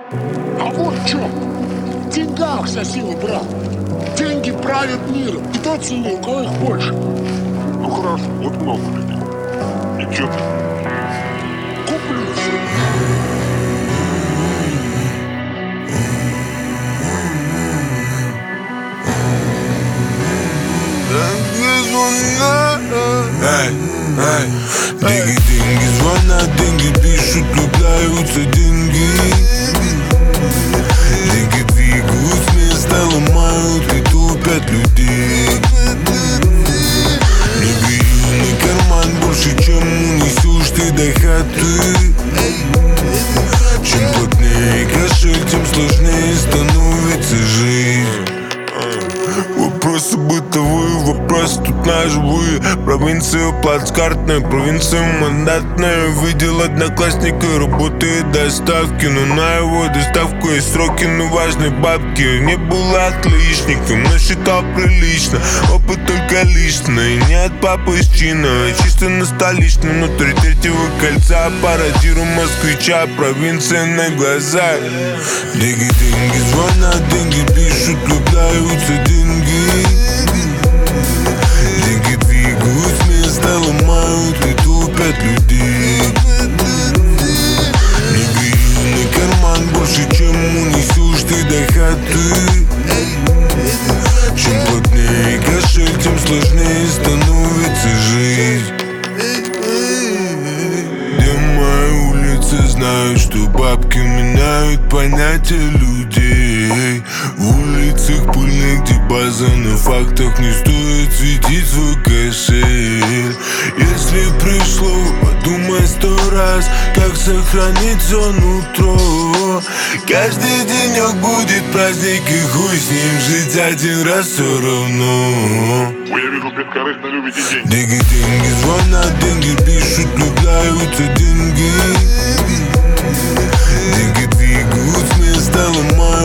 А вот в чем. В деньгах вся сила, брат. Деньги правят миром. И тот сильнее, у кого их больше. Ну хорошо, вот много людей. И чё ты? Куплю все. Деньги звонят, деньги пишут, влюбляются деньги. Деньги двигают с места, ломают и тупят людей. Не гривенный карман больше, чем унесешь ты до хаты. Чем плотнее кошель, тем сложнее становится жизнь. Вопросы бытовые, вопросы тут наживые. Провинция плацкартная, провинция мандатная. Видел одноклассника, работает доставки, но на его доставку есть сроки, но важные бабки. Не было отличником, но считал прилично. Опыт только личный, не от папы из чина, а чисто на столичном. Внутри третьего кольца пародирую москвича, провинция на глаза. Деньги звонят, деньги пишут, влюбляются деньги. Деньги двигают с места, ломают и тупят людей. Не гривенный карман больше, чем унесешь ты до хаты. Чем плотнее кошель, тем сложнее становится жизнь. Где мои улицы знают, что бабки меняют понятия людей. В улицах пыльных, где база на фактах, не стоит светить свой кошель. Если пришло, подумай 100 раз, как сохранить все нутро. Каждый денек будет праздник, и хуй с ним, жить один раз все равно. Ой, я вижу, бескорыстно любите деньги. Деньги звонят, деньги пишут, влюбляются деньги. Деньги двигают с места, ломают